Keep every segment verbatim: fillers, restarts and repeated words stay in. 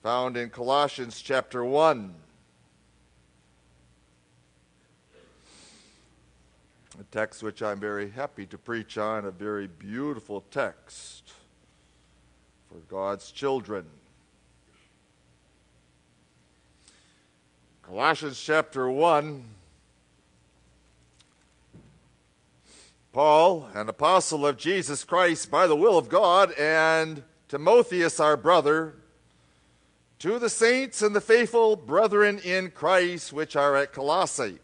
found in Colossians chapter one. A text which I'm very happy to preach on, a very beautiful text for God's children. Colossians chapter one. Paul, an apostle of Jesus Christ by the will of God, and Timotheus our brother, to the saints and the faithful brethren in Christ which are at Colossae.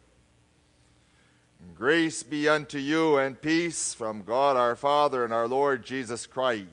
Grace be unto you and peace from God our Father and our Lord Jesus Christ.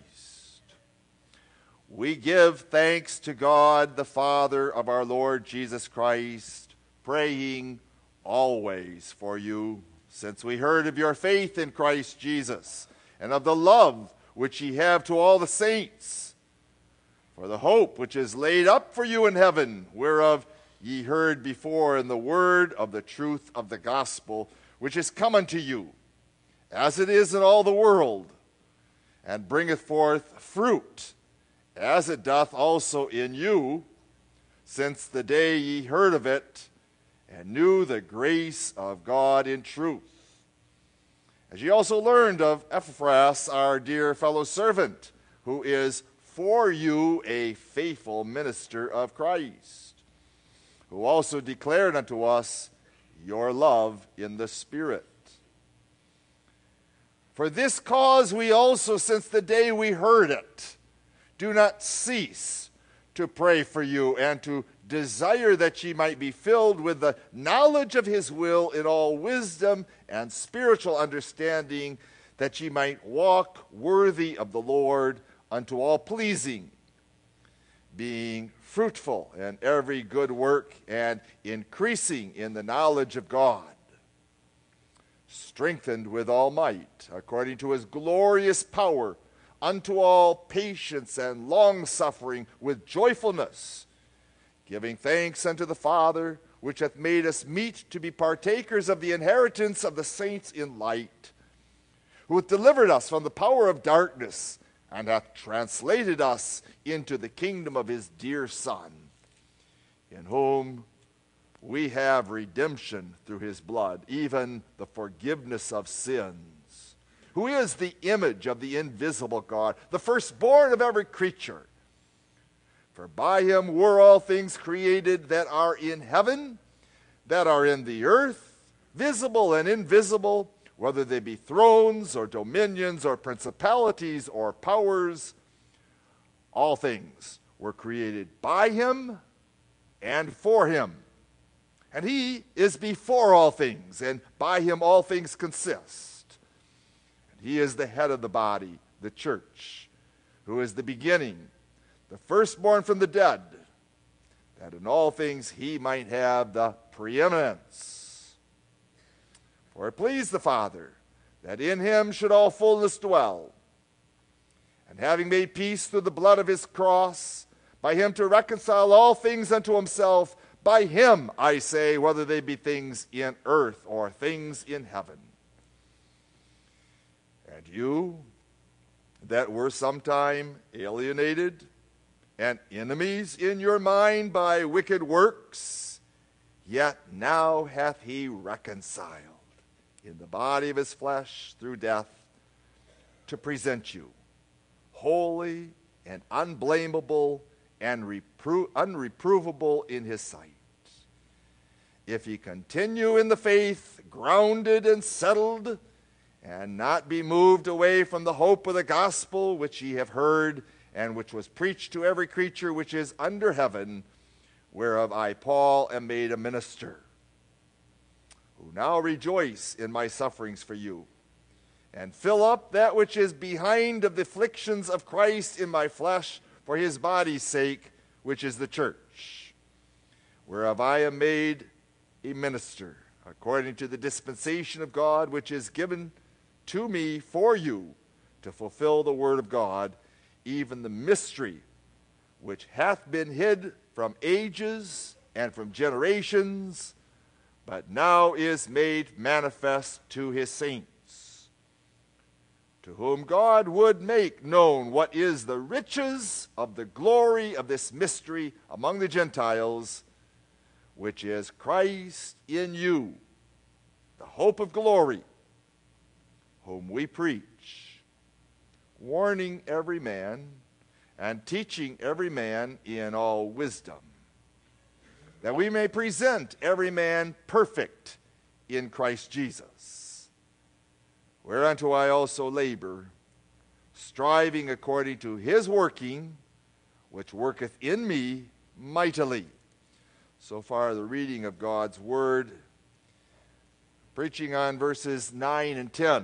We give thanks to God the Father of our Lord Jesus Christ, praying always for you, since we heard of your faith in Christ Jesus, and of the love which ye have to all the saints, for the hope which is laid up for you in heaven, whereof ye heard before in the word of the truth of the gospel, which is come unto you, as it is in all the world, and bringeth forth fruit, as it doth also in you, since the day ye heard of it, and knew the grace of God in truth. As ye also learned of Epaphras, our dear fellow servant, who is for you a faithful minister of Christ, who also declared unto us your love in the Spirit. For this cause we also, since the day we heard it, do not cease to pray for you and to desire that ye might be filled with the knowledge of his will in all wisdom and spiritual understanding, that ye might walk worthy of the Lord unto all pleasing, being fruitful in every good work and increasing in the knowledge of God, strengthened with all might, according to his glorious power, unto all patience and long-suffering with joyfulness, giving thanks unto the Father, which hath made us meet to be partakers of the inheritance of the saints in light, who hath delivered us from the power of darkness, and hath translated us into the kingdom of his dear Son, in whom we have redemption through his blood, even the forgiveness of sins, who is the image of the invisible God, the firstborn of every creature. For by him were all things created that are in heaven, that are in the earth, visible and invisible, whether they be thrones or dominions or principalities or powers. All things were created by him and for him. And he is before all things, and by him all things consist. And he is the head of the body, the church, who is the beginning, the firstborn from the dead, that in all things he might have the preeminence. For it pleased the Father that in him should all fullness dwell, and having made peace through the blood of his cross, by him to reconcile all things unto himself, by him, I say, whether they be things in earth or things in heaven. And you that were sometime alienated and enemies in your mind by wicked works, yet now hath he reconciled in the body of his flesh through death, to present you holy and unblameable and repro- unreprovable in his sight. If ye continue in the faith, grounded and settled, and not be moved away from the hope of the gospel which ye have heard, and which was preached to every creature which is under heaven, whereof I, Paul, am made a minister, who now rejoice in my sufferings for you, and fill up that which is behind of the afflictions of Christ in my flesh for his body's sake, which is the church, whereof I am made a minister, according to the dispensation of God, which is given to me for you to fulfill the word of God, even the mystery which hath been hid from ages and from generations, but now is made manifest to his saints, to whom God would make known what is the riches of the glory of this mystery among the Gentiles, which is Christ in you, the hope of glory, whom we preach, warning every man and teaching every man in all wisdom, that we may present every man perfect in Christ Jesus. Whereunto I also labor, striving according to his working, which worketh in me mightily. So far, the reading of God's Word, preaching on verses nine and ten.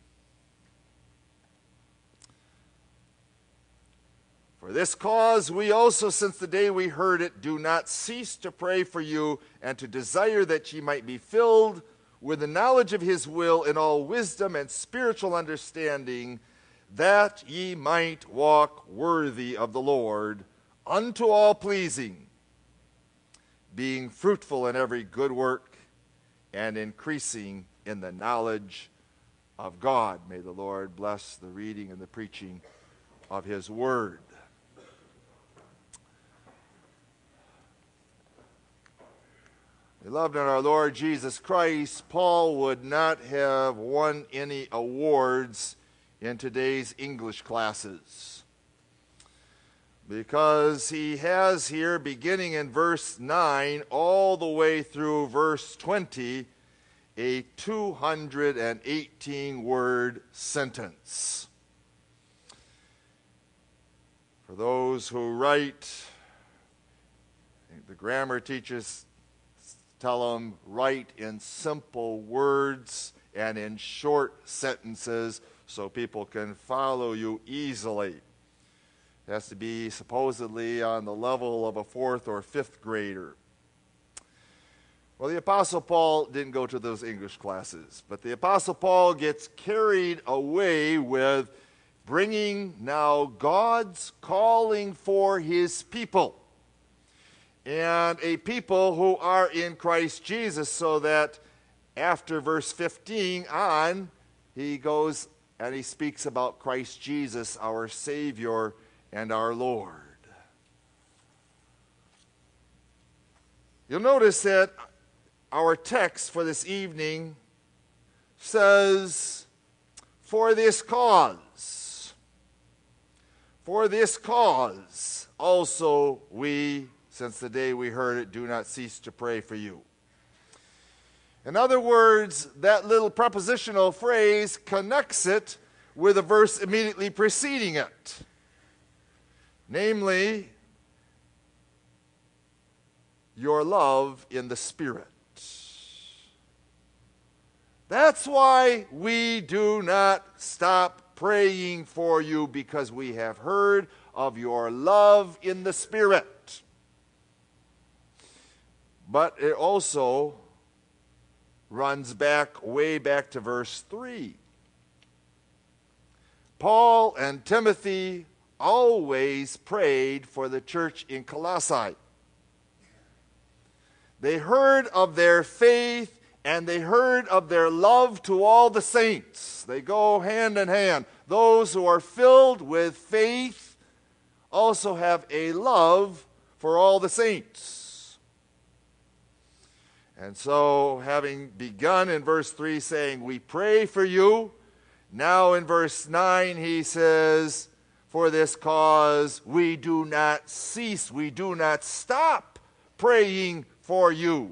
For this cause we also, since the day we heard it, do not cease to pray for you and to desire that ye might be filled with the knowledge of his will in all wisdom and spiritual understanding, that ye might walk worthy of the Lord, unto all pleasing, being fruitful in every good work and increasing in the knowledge of God. May the Lord bless the reading and the preaching of his word. Beloved in our Lord Jesus Christ, Paul would not have won any awards in today's English classes, because he has here, beginning in verse nine all the way through verse twenty, a two hundred eighteen word sentence. For those who write, the grammar teachers tell them, write in simple words and in short sentences so people can follow you easily. It has to be supposedly on the level of a fourth or fifth grader. Well, the Apostle Paul didn't go to those English classes, but the Apostle Paul gets carried away with bringing now God's calling for his people, and a people who are in Christ Jesus, so that after verse fifteen on, he goes and he speaks about Christ Jesus, our Savior and our Lord. You'll notice that our text for this evening says, for this cause, for this cause also we, since the day we heard it, do not cease to pray for you. In other words, that little prepositional phrase connects it with a verse immediately preceding it. Namely, your love in the Spirit. That's why we do not stop praying for you, because we have heard of your love in the Spirit. But it also runs back, way back to verse three. Paul and Timothy always prayed for the church in Colossae. They heard of their faith and they heard of their love to all the saints. They go hand in hand. Those who are filled with faith also have a love for all the saints. And so, having begun in verse three saying, we pray for you, now in verse nine he says, for this cause we do not cease, we do not stop praying for you.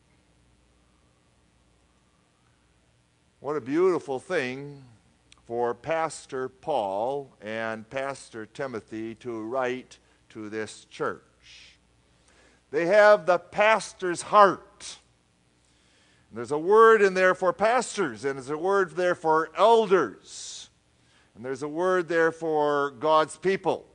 What a beautiful thing for Pastor Paul and Pastor Timothy to write to this church. They have the pastor's heart. There's a word in there for pastors, and there's a word there for elders, and there's a word there for God's people.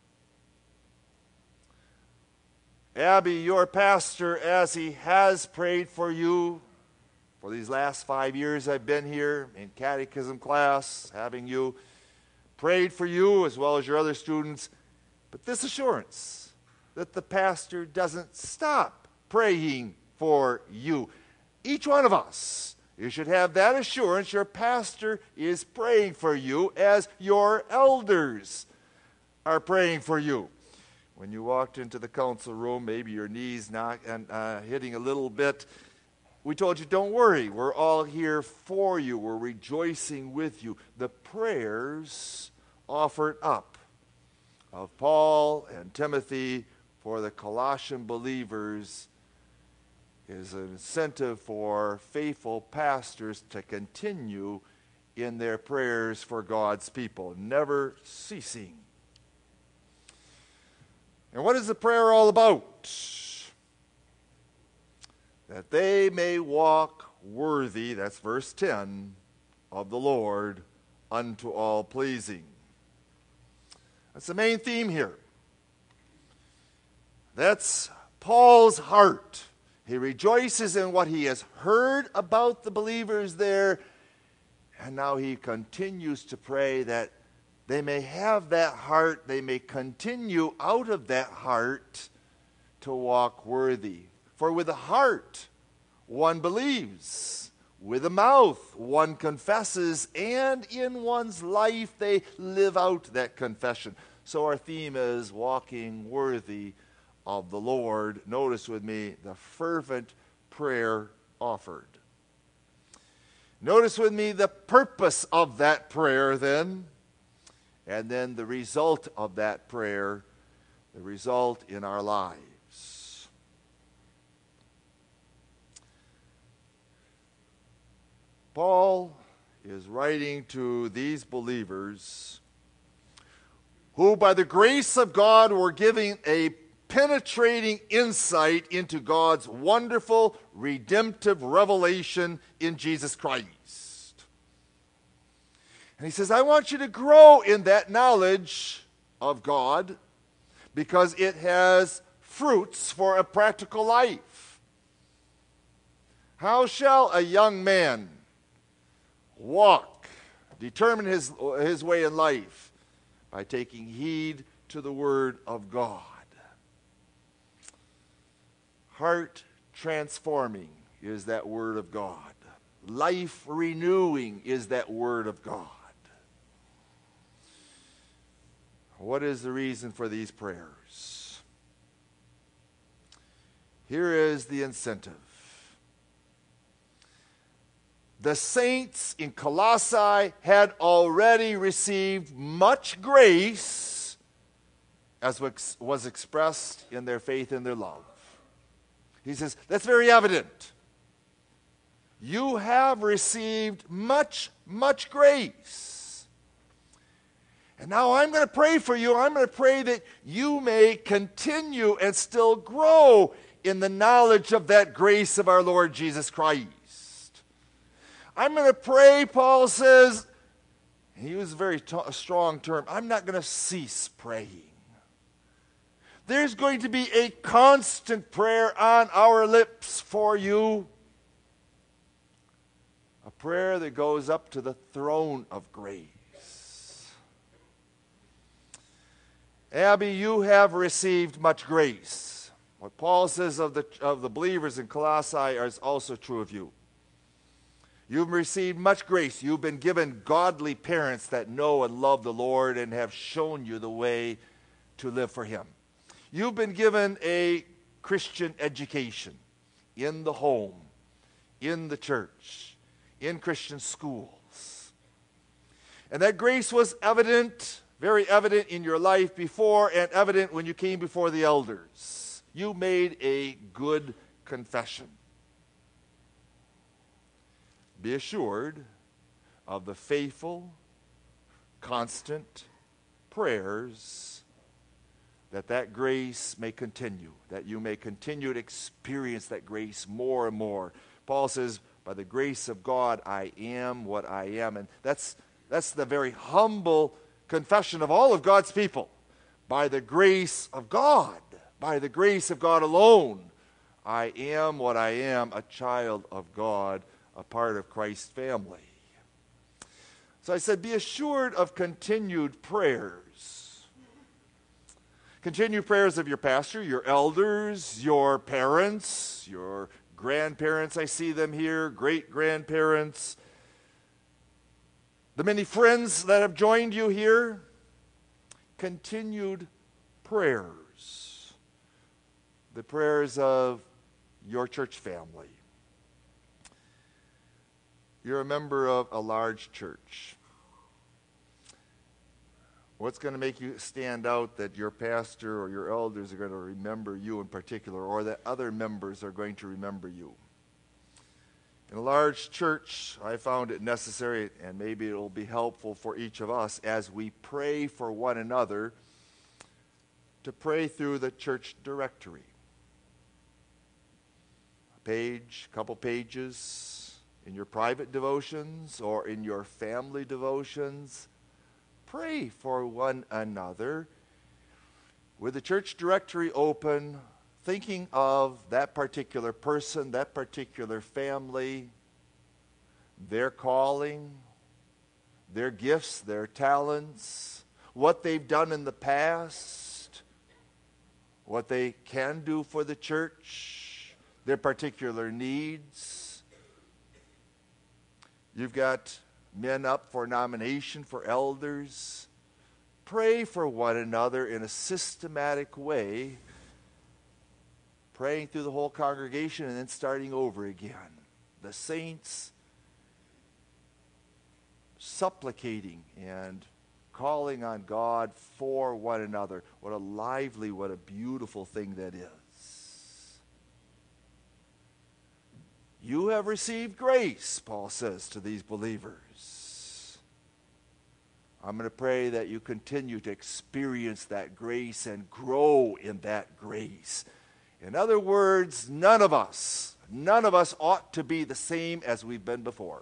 Abby, your pastor, as he has prayed for you for these last five years I've been here in catechism class, having you prayed for you as well as your other students, but this assurance that the pastor doesn't stop praying for you. Each one of us You should have that assurance your pastor is praying for you as your elders are praying for you. When you walked into the council room, maybe your knees knock and uh, hitting a little bit, we told you, don't worry. We're all here for you. We're rejoicing with you. The prayers offered up of Paul and Timothy for the Colossian believers is an incentive for faithful pastors to continue in their prayers for God's people, never ceasing. And what is the prayer all about? That they may walk worthy, that's verse ten, of the Lord unto all pleasing. That's the main theme here. That's Paul's heart. He rejoices in what he has heard about the believers there, and now he continues to pray that they may have that heart, they may continue out of that heart to walk worthy. For with the heart one believes, with the mouth one confesses, and in one's life they live out that confession. So our theme is walking worthy of the Lord. Notice with me the fervent prayer offered. Notice with me the purpose of that prayer then, and then the result of that prayer, the result in our lives. Paul is writing to these believers who by the grace of God were giving a penetrating insight into God's wonderful redemptive revelation in Jesus Christ. And he says, I want you to grow in that knowledge of God because it has fruits for a practical life. How shall a young man walk, determine his, his way in life? By taking heed to the word of God. Heart transforming is that word of God. Life renewing is that word of God. What is the reason for these prayers? Here is the incentive. The saints in Colossae had already received much grace as was expressed in their faith and their love. He says, that's very evident. You have received much, much grace. And now I'm going to pray for you. I'm going to pray that you may continue and still grow in the knowledge of that grace of our Lord Jesus Christ. I'm going to pray, Paul says, he used a very t- a strong term, I'm not going to cease praying. There's going to be a constant prayer on our lips for you. A prayer that goes up to the throne of grace. Abby, you have received much grace. What Paul says of the, of the believers in Colossae is also true of you. You've received much grace. You've been given godly parents that know and love the Lord and have shown you the way to live for Him. You've been given a Christian education in the home, in the church, in Christian schools. And that grace was evident, very evident in your life before and evident when you came before the elders. You made a good confession. Be assured of the faithful, constant prayers that that grace may continue, that you may continue to experience that grace more and more. Paul says, by the grace of God, I am what I am. And that's, that's the very humble confession of all of God's people. By the grace of God, by the grace of God alone, I am what I am, a child of God, a part of Christ's family. So I said, be assured of continued prayers. Continued prayers of your pastor, your elders, your parents, your grandparents, I see them here, great-grandparents, the many friends that have joined you here, continued prayers, the prayers of your church family. You're a member of a large church. What's going to make you stand out that your pastor or your elders are going to remember you in particular, or that other members are going to remember you? In a large church, I found it necessary, and maybe it will be helpful for each of us as we pray for one another, to pray through the church directory. A page, a couple pages in your private devotions or in your family devotions. Pray for one another with the church directory open, thinking of that particular person, that particular family, their calling, their gifts, their talents, what they've done in the past, what they can do for the church, their particular needs. You've got men up for nomination for elders. Pray for one another in a systematic way, praying through the whole congregation and then starting over again. The saints supplicating and calling on God for one another. What a lively, what a beautiful thing that is. You have received grace, Paul says to these believers. I'm going to pray that you continue to experience that grace and grow in that grace. In other words, none of us, none of us ought to be the same as we've been before.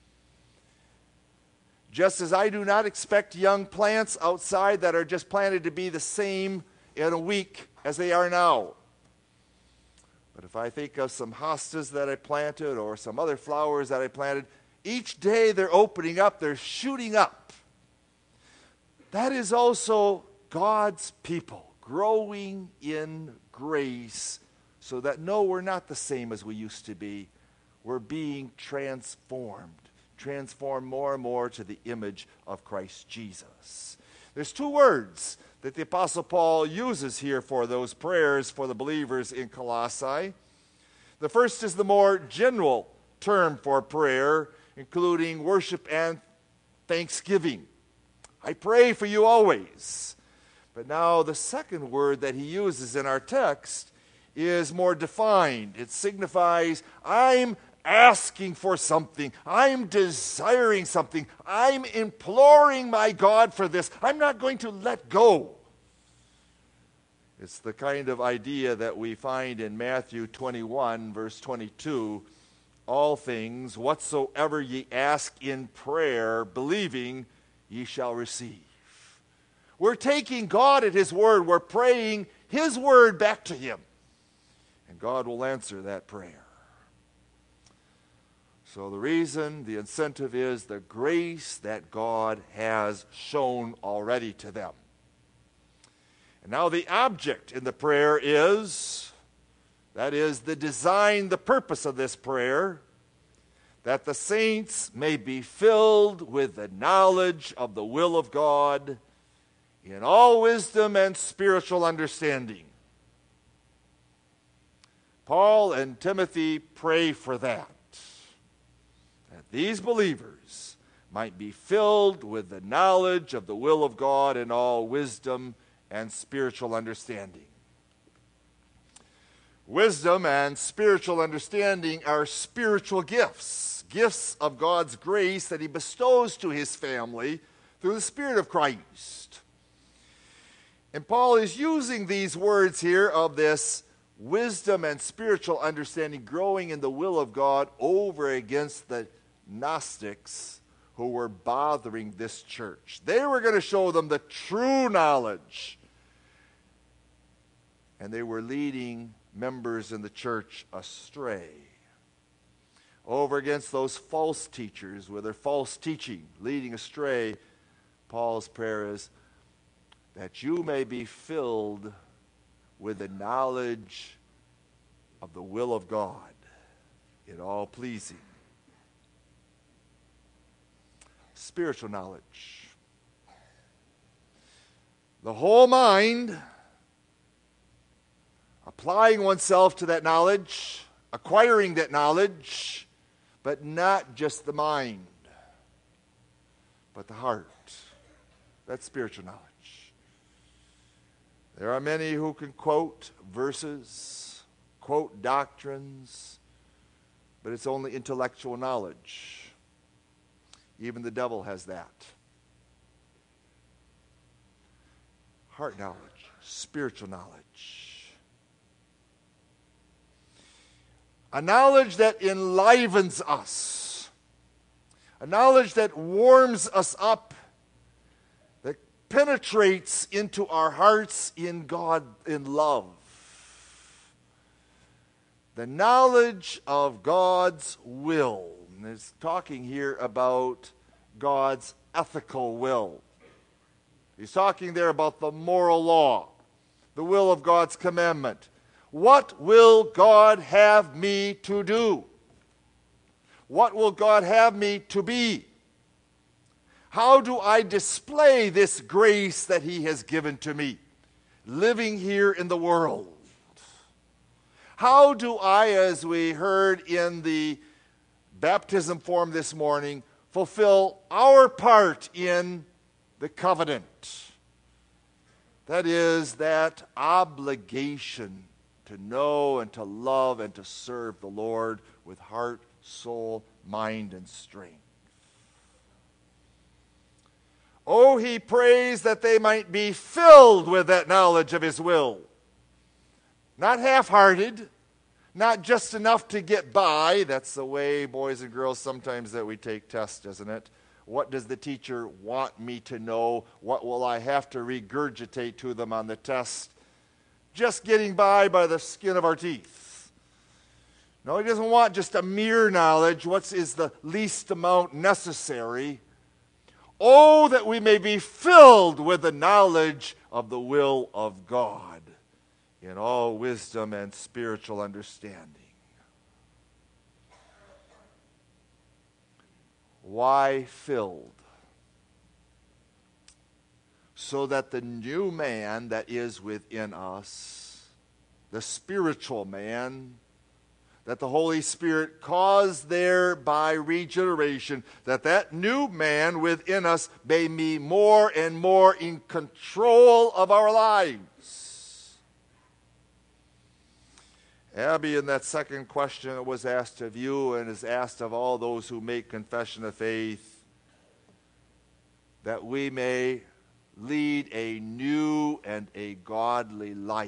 Just as I do not expect young plants outside that are just planted to be the same in a week as they are now. But if I think of some hostas that I planted or some other flowers that I planted, each day they're opening up, they're shooting up. That is also God's people growing in grace, so that no, we're not the same as we used to be. We're being transformed, transformed more and more to the image of Christ Jesus. There's two words that the Apostle Paul uses here for those prayers for the believers in Colossae. The first is the more general term for prayer, including worship and thanksgiving. I pray for you always. But now the second word that he uses in our text is more defined. It signifies, I'm asking for something. I'm desiring something. I'm imploring my God for this. I'm not going to let go. It's the kind of idea that we find in Matthew twenty-one, verse twenty-two. All things, whatsoever ye ask in prayer, believing, ye shall receive. We're taking God at his word. We're praying his word back to him. And God will answer that prayer. So the reason, the incentive is the grace that God has shown already to them. And now the object in the prayer is, that is the design, the purpose of this prayer, that the saints may be filled with the knowledge of the will of God in all wisdom and spiritual understanding. Paul and Timothy pray for that, that these believers might be filled with the knowledge of the will of God in all wisdom and spiritual understanding. Wisdom and spiritual understanding are spiritual gifts, gifts of God's grace that he bestows to his family through the Spirit of Christ. And Paul is using these words here of this wisdom and spiritual understanding, growing in the will of God, over against the Gnostics who were bothering this church. They were going to show them the true knowledge. And they were leading members in the church astray. Over against those false teachers with their false teaching, leading astray, Paul's prayer is that you may be filled with the knowledge of the will of God. in all pleasing. Spiritual knowledge. The whole mind, applying oneself to that knowledge, acquiring that knowledge, but not just the mind, but the heart. That's spiritual knowledge. There are many who can quote verses, quote doctrines, but it's only intellectual knowledge. Even the devil has that. Heart knowledge, spiritual knowledge. A knowledge that enlivens us. A knowledge that warms us up, that penetrates into our hearts in God, in love. The knowledge of God's will. And it's talking here about God's ethical will. He's talking there about the moral law, the will of God's commandment. What will God have me to do? What will God have me to be? How do I display this grace that He has given to me, living here in the world? How do I, as we heard in the baptism form this morning, fulfill our part in the covenant? That is, that obligation to know and to love and to serve the Lord with heart, soul, mind, and strength. Oh, he prays that they might be filled with that knowledge of His will. Not half-hearted, not just enough to get by. That's the way, boys and girls, sometimes that we take tests, isn't it? What does the teacher want me to know? What will I have to regurgitate to them on the test? Just getting by by the skin of our teeth. No, He doesn't want just a mere knowledge. What is the least amount necessary? Oh, that we may be filled with the knowledge of the will of God in all wisdom and spiritual understanding. Why filled? So that the new man that is within us, the spiritual man, that the Holy Spirit caused there by regeneration, that that new man within us may be more and more in control of our lives. Abby, in that second question that was asked of you and is asked of all those who make confession of faith, that we may lead a new and a godly life.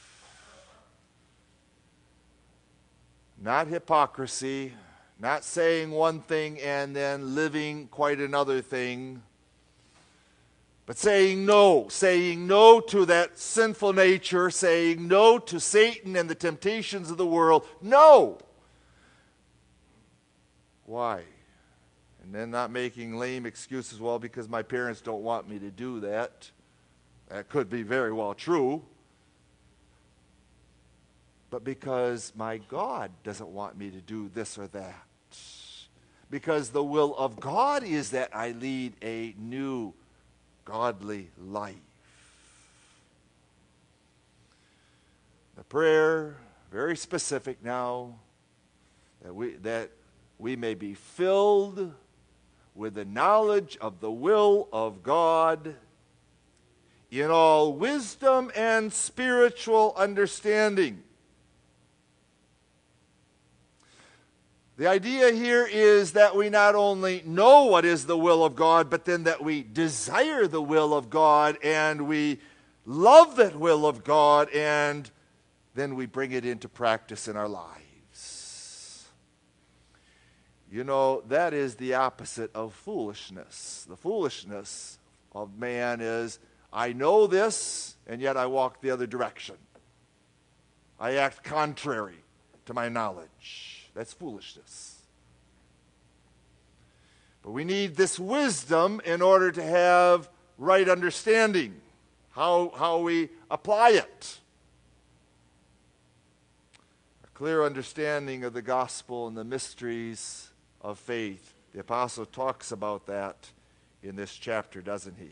Not hypocrisy, not saying one thing and then living quite another thing, but saying no, saying no to that sinful nature, saying no to Satan and the temptations of the world. No! Why? And then not making lame excuses, well, because my parents don't want me to do that. That could be very well true. But because my God doesn't want me to do this or that. Because the will of God is that I lead a new godly life. The prayer, very specific now, that we, that we may be filled with the knowledge of the will of God in all wisdom and spiritual understanding. The idea here is that we not only know what is the will of God, but then that we desire the will of God and we love that will of God and then we bring it into practice in our lives. You know, that is the opposite of foolishness. The foolishness of man is, I know this and yet I walk the other direction. I act contrary to my knowledge. That's foolishness. But we need this wisdom in order to have right understanding, how, how we apply it. A clear understanding of the gospel and the mysteries of faith. The apostle talks about that in this chapter, doesn't he?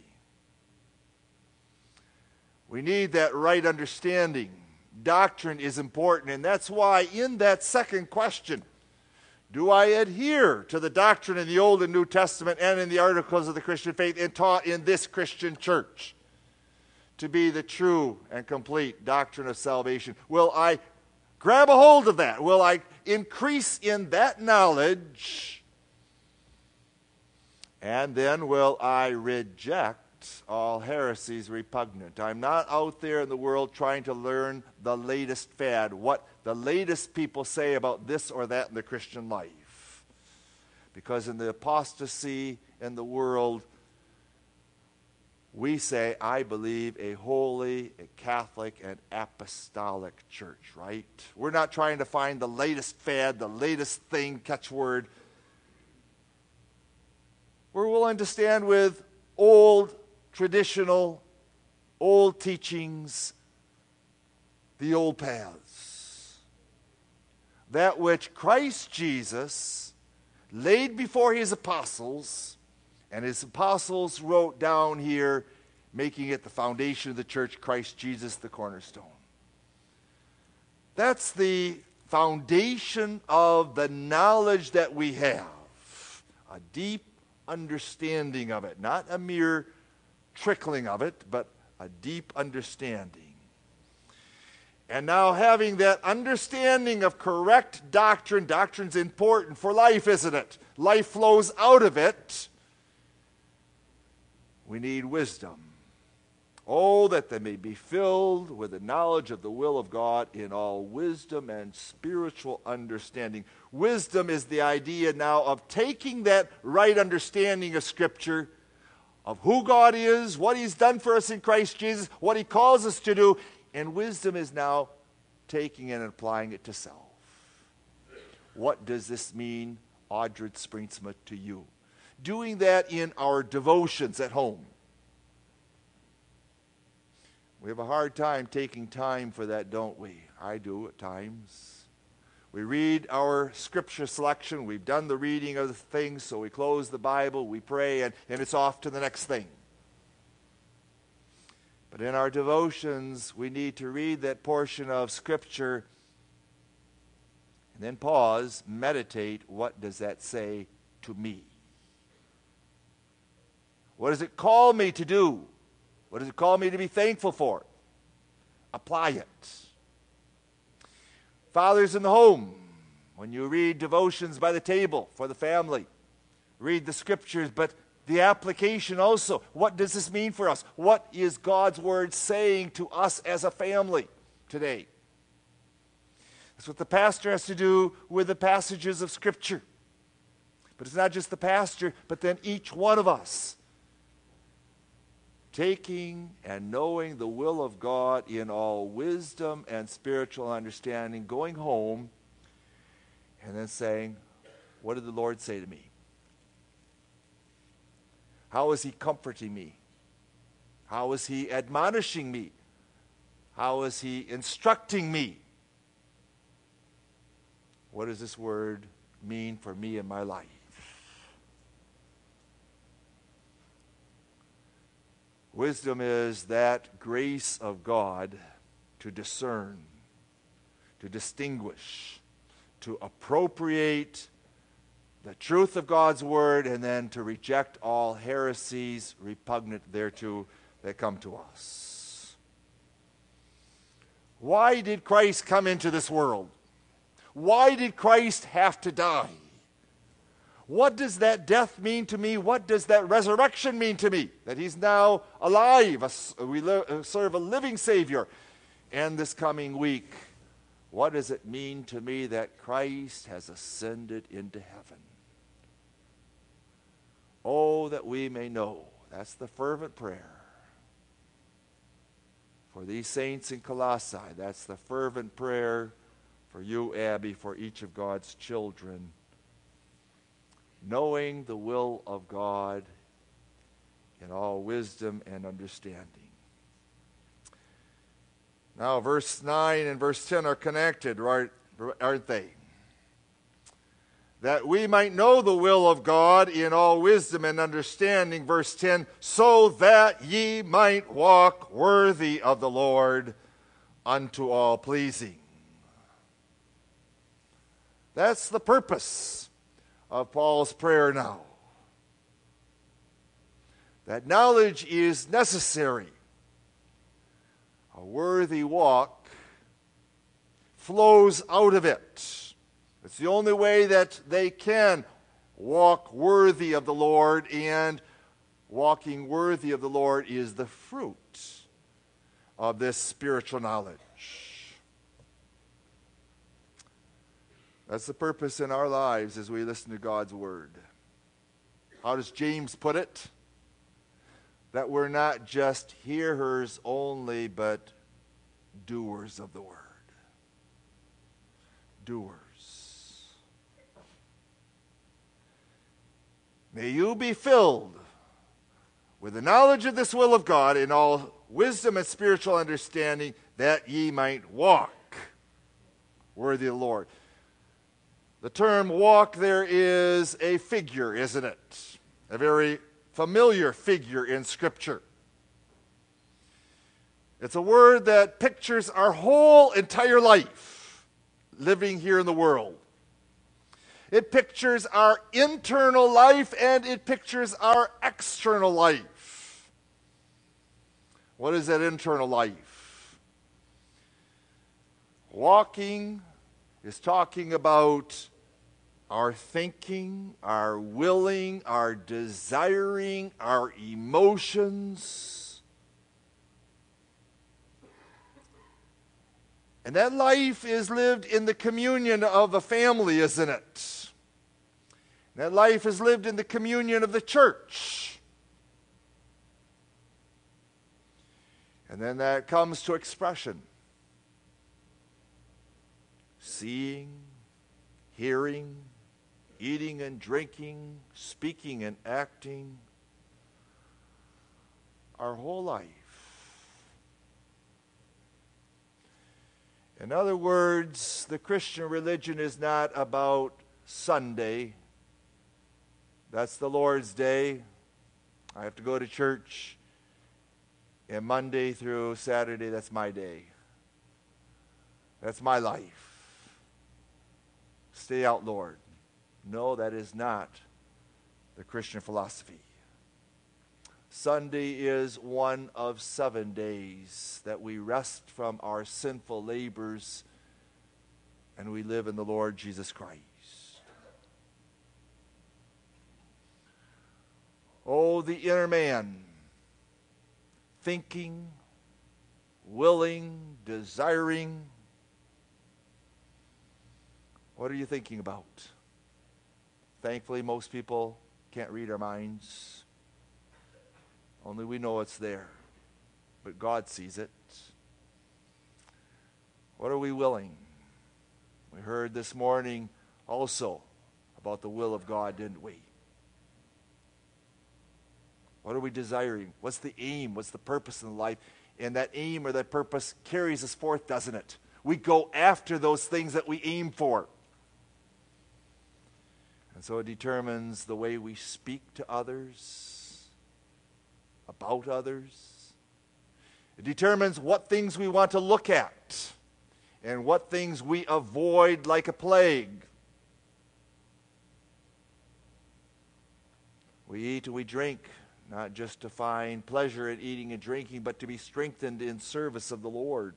We need that right understanding. Doctrine is important, and that's why in that second question, do I adhere to the doctrine in the Old and New Testament and in the articles of the Christian faith and taught in this Christian church to be the true and complete doctrine of salvation? Will I grab a hold of that? Will I increase in that knowledge? And then will I reject all heresies repugnant? I'm not out there in the world trying to learn the latest fad, what the latest people say about this or that in the Christian life. Because in the apostasy in the world, we say, I believe a holy, a Catholic, and apostolic church, right? We're not trying to find the latest fad, the latest thing, catchword. We're willing to stand with old, traditional, old teachings, the old paths. That which Christ Jesus laid before his apostles, and his apostles wrote down here, making it the foundation of the church, Christ Jesus the cornerstone. That's the foundation of the knowledge that we have. A deep understanding of it, not a mere trickling of it, but a deep understanding. And now having that understanding of correct doctrine, doctrine's important for life, isn't it? Life flows out of it. We need wisdom. Oh, that they may be filled with the knowledge of the will of God in all wisdom and spiritual understanding. Wisdom is the idea now of taking that right understanding of Scripture, of who God is, what he's done for us in Christ Jesus, what he calls us to do, and wisdom is now taking it and applying it to self. What does this mean, Audred Springsma, to you? Doing that in our devotions at home. We have a hard time taking time for that, don't we? I do at times. We read our scripture selection. We've done the reading of the things, so we close the Bible, we pray, and, and it's off to the next thing. But in our devotions, we need to read that portion of Scripture and then pause, meditate. What does that say to me? What does it call me to do? What does it call me to be thankful for? Apply it. Fathers in the home, when you read devotions by the table for the family, read the Scriptures, but the application also. What does this mean for us? What is God's Word saying to us as a family today? That's what the pastor has to do with the passages of Scripture. But it's not just the pastor, but then each one of us taking and knowing the will of God in all wisdom and spiritual understanding, going home and then saying, what did the Lord say to me? How is he comforting me? How is he admonishing me? How is he instructing me? What does this word mean for me in my life? Wisdom is that grace of God to discern, to distinguish, to appropriate the truth of God's Word, and then to reject all heresies repugnant thereto that come to us. Why did Christ come into this world? Why did Christ have to die? What does that death mean to me? What does that resurrection mean to me? That he's now alive. We serve a living Savior. And this coming week, what does it mean to me that Christ has ascended into heaven? Oh, that we may know. That's the fervent prayer for these saints in Colossae. That's the fervent prayer for you, Abby, for each of God's children. Knowing the will of God in all wisdom and understanding. Now, verse nine and verse ten are connected, right? aren't they? That we might know the will of God in all wisdom and understanding, verse ten, so that ye might walk worthy of the Lord unto all pleasing. That's the purpose of Paul's prayer now. That knowledge is necessary. A worthy walk flows out of it. It's the only way that they can walk worthy of the Lord, and walking worthy of the Lord is the fruit of this spiritual knowledge. That's the purpose in our lives as we listen to God's word. How does James put it? That we're not just hearers only, but doers of the word. Doers. May you be filled with the knowledge of this will of God in all wisdom and spiritual understanding, that ye might walk worthy of the Lord. The term walk there is a figure, isn't it? A very familiar figure in Scripture. It's a word that pictures our whole entire life living here in the world. It pictures our internal life and it pictures our external life. What is that internal life? Walking is talking about our thinking, our willing, our desiring, our emotions. And that life is lived in the communion of a family, isn't it? That life is lived in the communion of the church. And then that comes to expression. Seeing, hearing, eating and drinking, speaking and acting. Our whole life. In other words, the Christian religion is not about Sunday. That's the Lord's day. I have to go to church. And Monday through Saturday, that's my day. That's my life. Stay out, Lord. No, that is not the Christian philosophy. Sunday is one of seven days that we rest from our sinful labors and we live in the Lord Jesus Christ. Oh, the inner man, thinking, willing, desiring. What are you thinking about? Thankfully, most people can't read our minds. Only we know it's there. But God sees it. What are we willing? We heard this morning also about the will of God, didn't we? What are we desiring? What's the aim? What's the purpose in life? And that aim or that purpose carries us forth, doesn't it? We go after those things that we aim for. And so it determines the way we speak to others, about others. It determines what things we want to look at and what things we avoid like a plague. We eat and we drink, not just to find pleasure in eating and drinking, but to be strengthened in service of the Lord.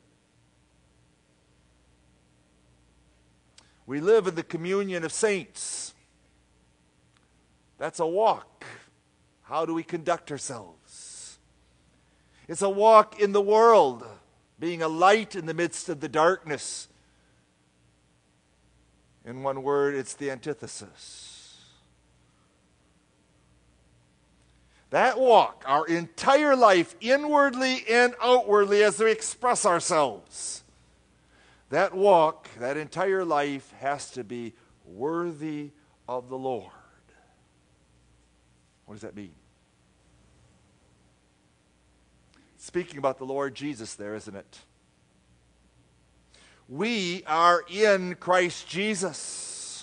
We live in the communion of saints. That's a walk. How do we conduct ourselves? It's a walk in the world, being a light in the midst of the darkness. In one word, it's the antithesis. That walk, our entire life, inwardly and outwardly, as we express ourselves, that walk, that entire life has to be worthy of the Lord. What does that mean? Speaking about the Lord Jesus there, isn't it? We are in Christ Jesus.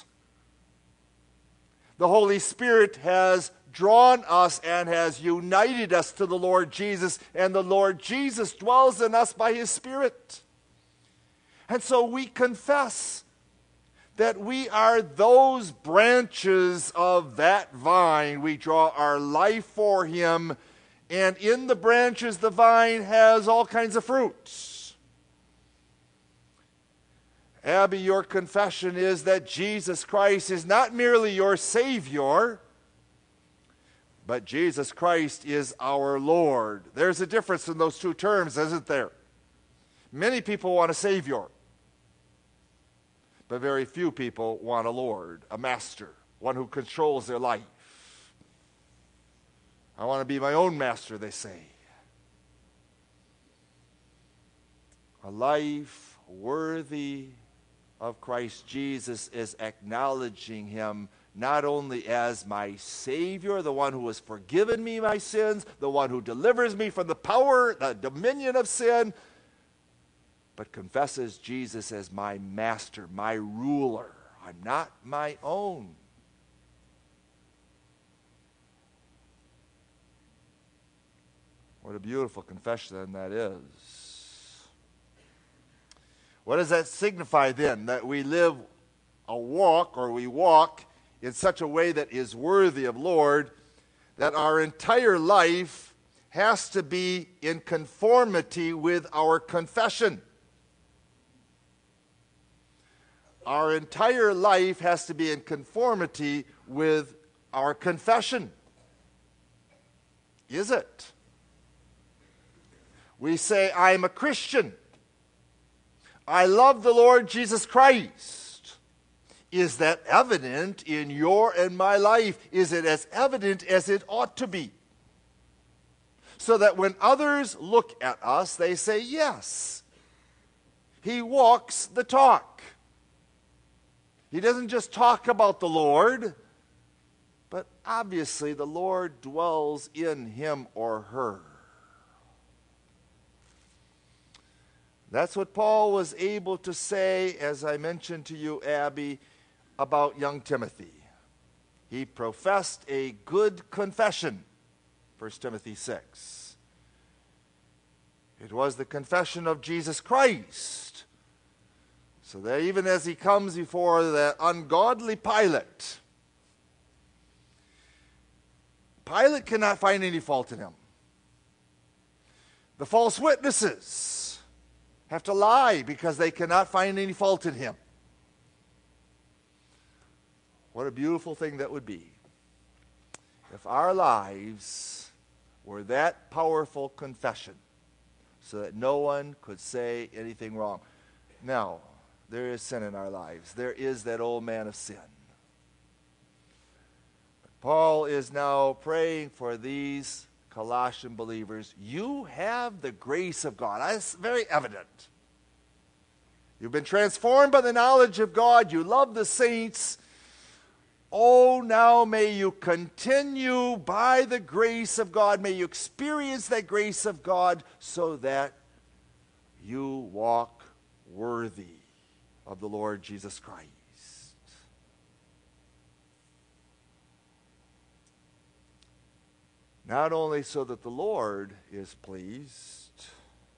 The Holy Spirit has drawn us and has united us to the Lord Jesus, and the Lord Jesus dwells in us by His Spirit. And so we confess that we are those branches of that vine. We draw our life for Him, and in the branches the vine has all kinds of fruits. Abby, your confession is that Jesus Christ is not merely your Savior, but Jesus Christ is our Lord. There's a difference in those two terms, isn't there? Many people want a Savior, but very few people want a Lord, a master, one who controls their life. I want to be my own master, they say. A life worthy of Christ Jesus is acknowledging Him not only as my Savior, the one who has forgiven me my sins, the one who delivers me from the power, the dominion of sin, but confesses Jesus as my master, my ruler. I'm not my own. What a beautiful confession that is. What does that signify then? That we live a walk, or we walk in such a way that is worthy of Lord, that our entire life has to be in conformity with our confession. Our entire life has to be in conformity with our confession. Is it? We say, I'm a Christian. I love the Lord Jesus Christ. Is that evident in your and my life? Is it as evident as it ought to be? So that when others look at us, they say, yes, he walks the talk. He doesn't just talk about the Lord, but obviously the Lord dwells in him or her. That's what Paul was able to say, as I mentioned to you, Abby, about young Timothy. He professed a good confession, First Timothy six. It was the confession of Jesus Christ. So that even as he comes before the ungodly Pilate, Pilate cannot find any fault in him. The false witnesses have to lie because they cannot find any fault in him. What a beautiful thing that would be if our lives were that powerful confession so that no one could say anything wrong. Now, there is sin in our lives. There is that old man of sin. Paul is now praying for these Colossian believers. You have the grace of God. That's very evident. You've been transformed by the knowledge of God. You love the saints. Oh, now may you continue by the grace of God. May you experience that grace of God so that you walk worthy of the Lord Jesus Christ. Not only so that the Lord is pleased,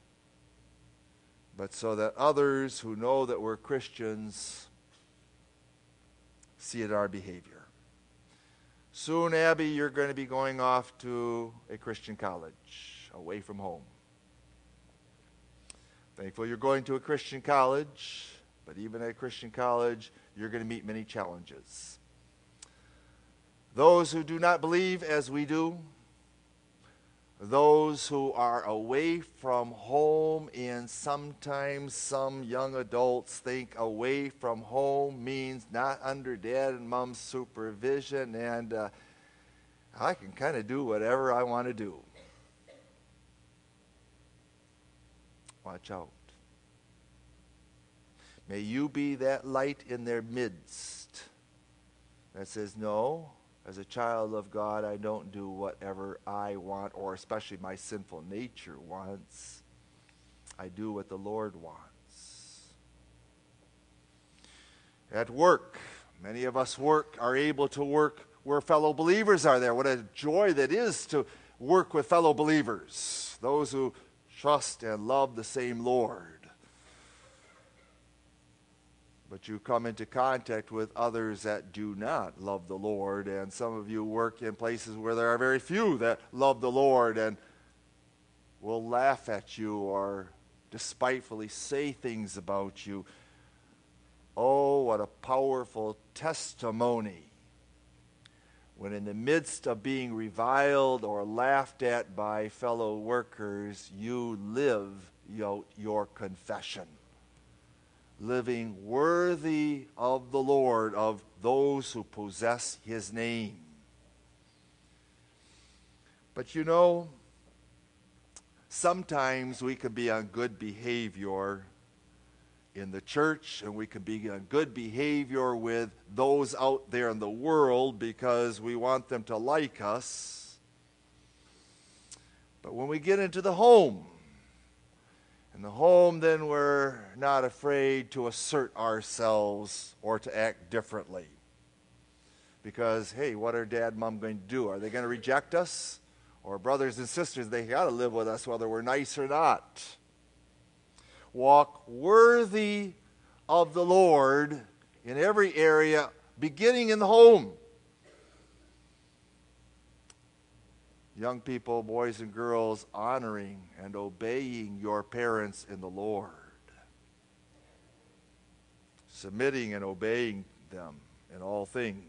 but so that others who know that we're Christians see it in our behavior. Soon, Abby, you're going to be going off to a Christian college, away from home. Thankful you're going to a Christian college, but even at a Christian college, you're going to meet many challenges. Those who do not believe as we do, those who are away from home, and sometimes some young adults think away from home means not under dad and mom's supervision, and uh, I can kind of do whatever I want to do. Watch out. May you be that light in their midst that says, no, as a child of God, I don't do whatever I want, or especially my sinful nature wants. I do what the Lord wants. At work, many of us work, are able to work where fellow believers are there. What a joy that is to work with fellow believers, those who trust and love the same Lord. But you come into contact with others that do not love the Lord, and some of you work in places where there are very few that love the Lord and will laugh at you or despitefully say things about you. Oh, what a powerful testimony when in the midst of being reviled or laughed at by fellow workers, you live your, your confession. Living worthy of the Lord, of those who possess his name. But you know, sometimes we can be on good behavior in the church, and we can be on good behavior with those out there in the world because we want them to like us. But when we get into the home, in the home, then we're not afraid to assert ourselves or to act differently. Because, hey, what are dad and mom going to do? Are they going to reject us? Or brothers and sisters, they got to live with us whether we're nice or not. Walk worthy of the Lord in every area, beginning in the home. Young people, boys and girls, honoring and obeying your parents in the Lord. Submitting and obeying them in all things.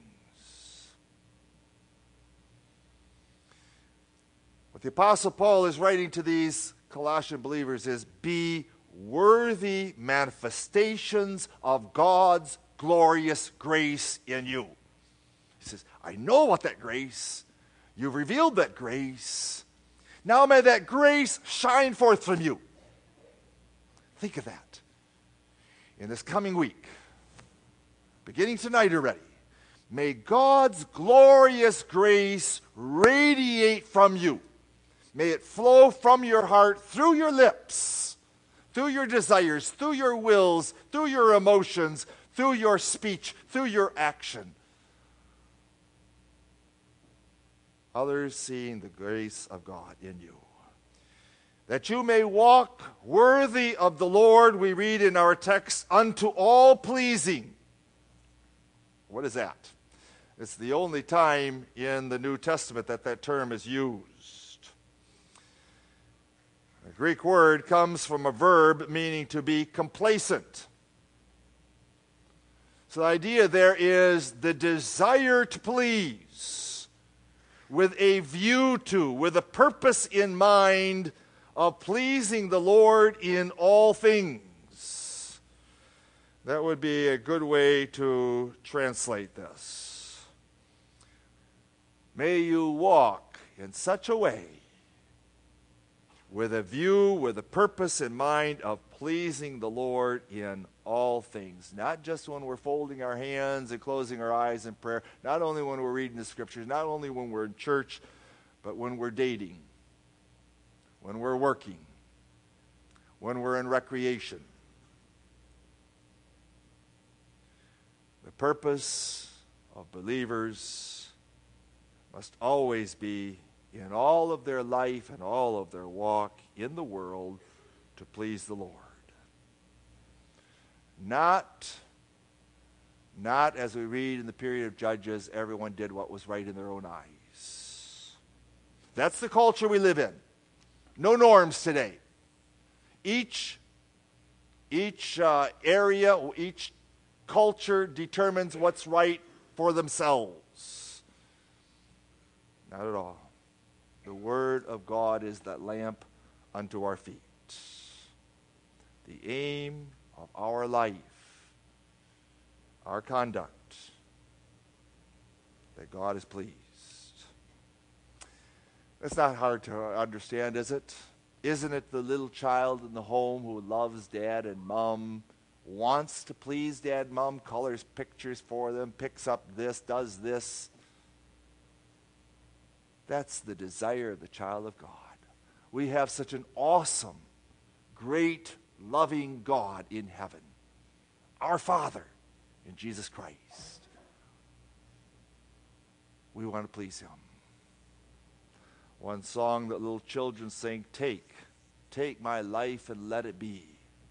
What the Apostle Paul is writing to these Colossian believers is, be worthy manifestations of God's glorious grace in you. He says, I know what that grace. You've revealed that grace. Now may that grace shine forth from you. Think of that. In this coming week, beginning tonight already, may God's glorious grace radiate from you. May it flow from your heart, through your lips, through your desires, through your wills, through your emotions, through your speech, through your action. Others seeing the grace of God in you. That you may walk worthy of the Lord, we read in our text, unto all pleasing. What is that? It's the only time in the New Testament that that term is used. The Greek word comes from a verb meaning to be complacent. So the idea there is the desire to please, with a view to, with a purpose in mind of pleasing the Lord in all things. That would be a good way to translate this. May you walk in such a way, with a view, with a purpose in mind of pleasing the Lord in all things. Not just when we're folding our hands and closing our eyes in prayer, not only when we're reading the scriptures, not only when we're in church, but when we're dating, when we're working, when we're in recreation. The purpose of believers must always be, in all of their life and all of their walk in the world, to please the Lord. Not, not as we read in the period of Judges, everyone did what was right in their own eyes. That's the culture we live in. No norms today. Each, each uh, area, each culture determines what's right for themselves. Not at all. The Word of God is that lamp unto our feet. The aim of our life, our conduct, that God is pleased. It's not hard to understand, is it? Isn't it the little child in the home who loves dad and mom, wants to please dad and mom, colors pictures for them, picks up this, does this? That's the desire of the child of God. We have such an awesome, great, loving God in heaven. Our Father in Jesus Christ. We want to please him. One song that little children sing, take, take my life and let it be.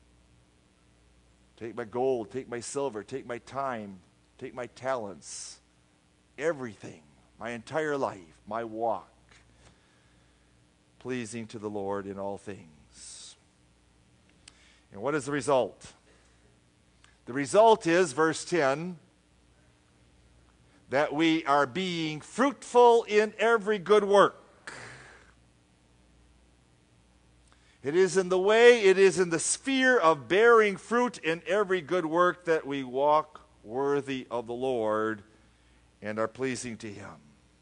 Take my gold, take my silver, take my time, take my talents, everything, my entire life, my walk, pleasing to the Lord in all things. And what is the result? The result is, verse ten, that we are being fruitful in every good work. It is in the way, it is in the sphere of bearing fruit in every good work that we walk worthy of the Lord and are pleasing to him.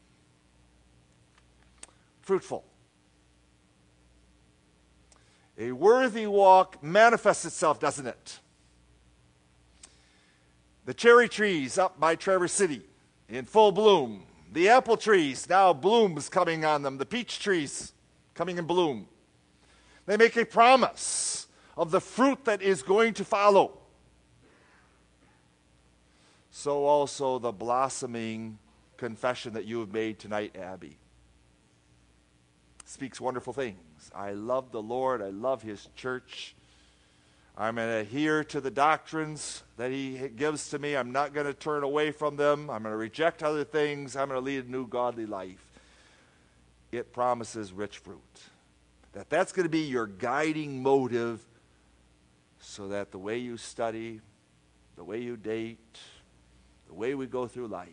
Fruitful. A worthy walk manifests itself, doesn't it? The cherry trees up by Traverse City in full bloom. The apple trees, now blooms coming on them. The peach trees coming in bloom. They make a promise of the fruit that is going to follow. So also the blossoming confession that you have made tonight, Abby, speaks wonderful things. I love the Lord. I love his church. I'm going to adhere to the doctrines that he gives to me. I'm not going to turn away from them. I'm going to reject other things. I'm going to lead a new godly life. It promises rich fruit. That that's going to be your guiding motive so that the way you study, the way you date, the way we go through life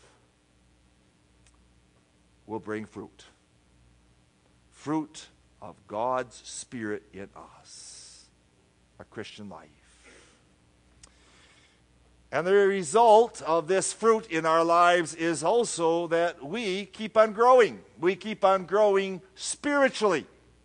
will bring fruit. Fruit of God's Spirit in us. A Christian life. And the result of this fruit in our lives is also that we keep on growing. We keep on growing spiritually.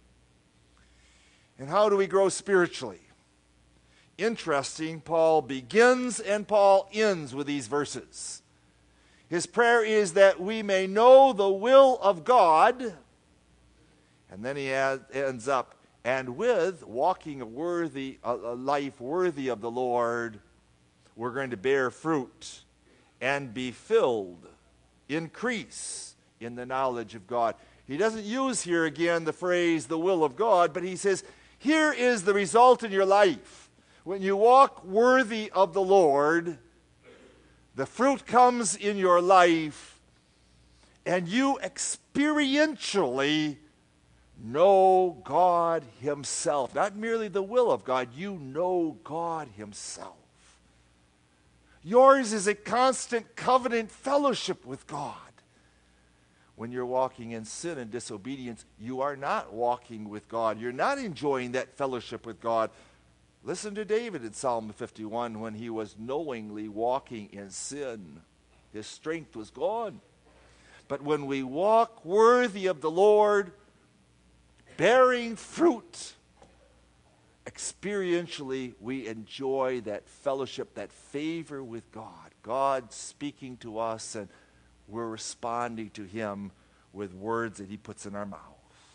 And how do we grow spiritually? Interesting, Paul begins and Paul ends with these verses. His prayer is that we may know the will of God. And then he ad- ends up, and with walking a worthy a, a life worthy of the Lord, we're going to bear fruit and be filled, increase in the knowledge of God. He doesn't use here again the phrase the will of God, but he says, here is the result in your life. When you walk worthy of the Lord, the fruit comes in your life, and you experientially know God himself. Not merely the will of God, you know God himself. Yours is a constant covenant fellowship with God. When you're walking in sin and disobedience, you are not walking with God. You're not enjoying that fellowship with God. Listen to David in Psalm fifty-one when he was knowingly walking in sin. His strength was gone. But when we walk worthy of the Lord, bearing fruit, experientially we enjoy that fellowship, that favor with God. God speaking to us, and we're responding to him with words that he puts in our mouth.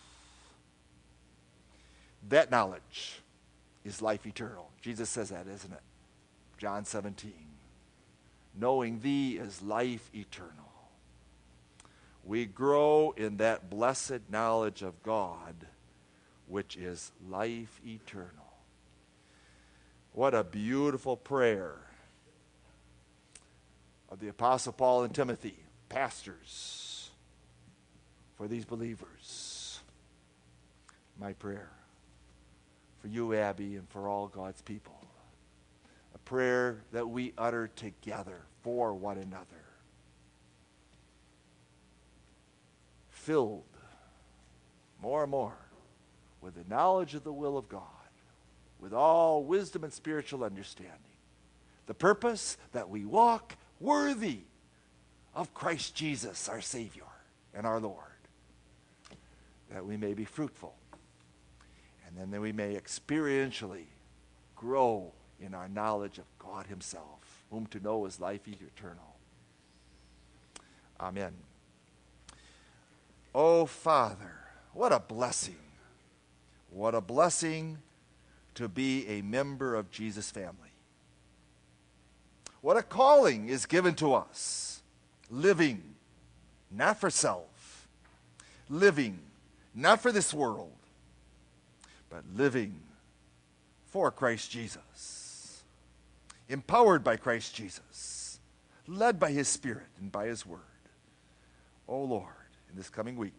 That knowledge is life eternal. Jesus says that, isn't it? John seventeen. Knowing thee is life eternal. We grow in that blessed knowledge of God, which is life eternal. What a beautiful prayer of the Apostle Paul and Timothy, pastors, for these believers. My prayer for you, Abby, and for all God's people. A prayer that we utter together for one another. Filled more and more with the knowledge of the will of God, with all wisdom and spiritual understanding. The purpose that we walk worthy of Christ Jesus, our Savior and our Lord, that we may be fruitful, and then that we may experientially grow in our knowledge of God himself, whom to know is life eternal. Amen. Oh, Father, what a blessing. What a blessing to be a member of Jesus' family. What a calling is given to us. Living, not for self. Living, not for this world, but living for Christ Jesus. Empowered by Christ Jesus. Led by his Spirit and by his word. Oh Lord, in this coming week,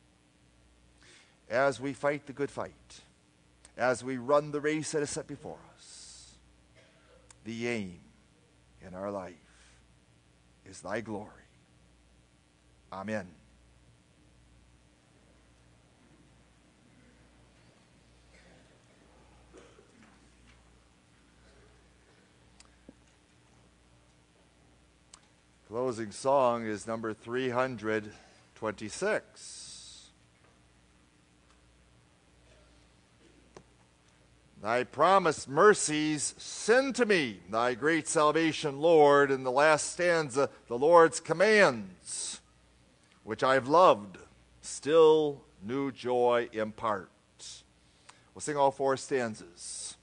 as we fight the good fight, as we run the race that is set before us, the aim in our life is thy glory. Amen. Closing song is number three hundred twenty-six. Thy promised mercies send to me thy great salvation, Lord. In the last stanza, the Lord's commands, which I've loved, still new joy impart. We'll sing all four stanzas.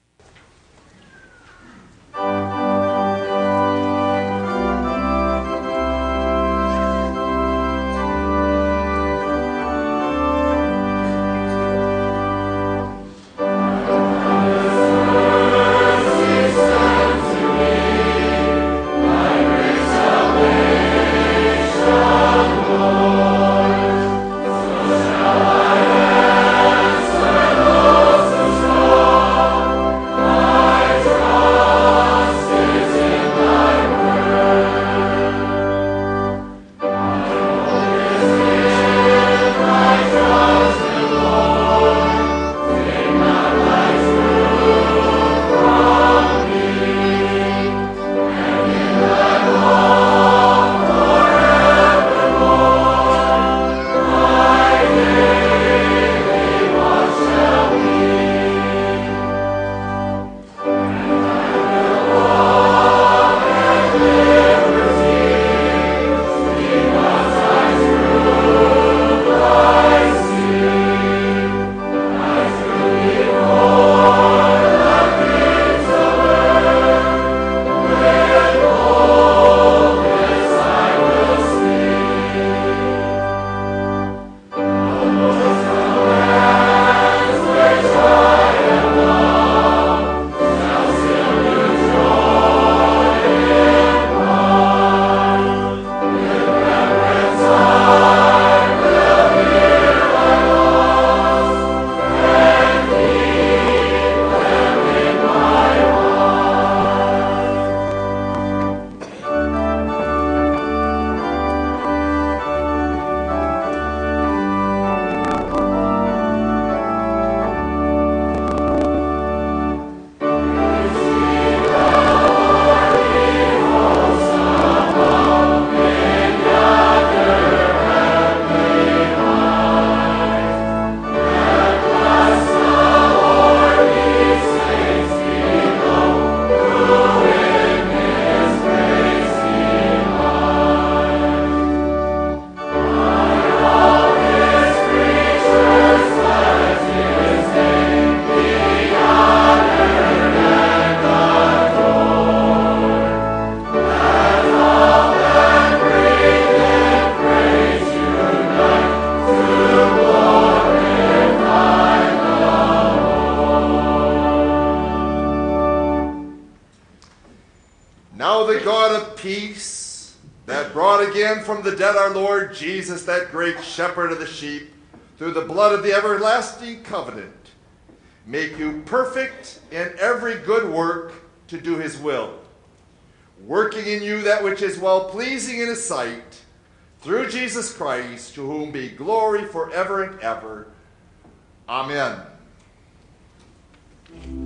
Peace that brought again from the dead our Lord Jesus, that great shepherd of the sheep, through the blood of the everlasting covenant, make you perfect in every good work to do his will, working in you that which is well-pleasing in his sight, through Jesus Christ, to whom be glory forever and ever. Amen.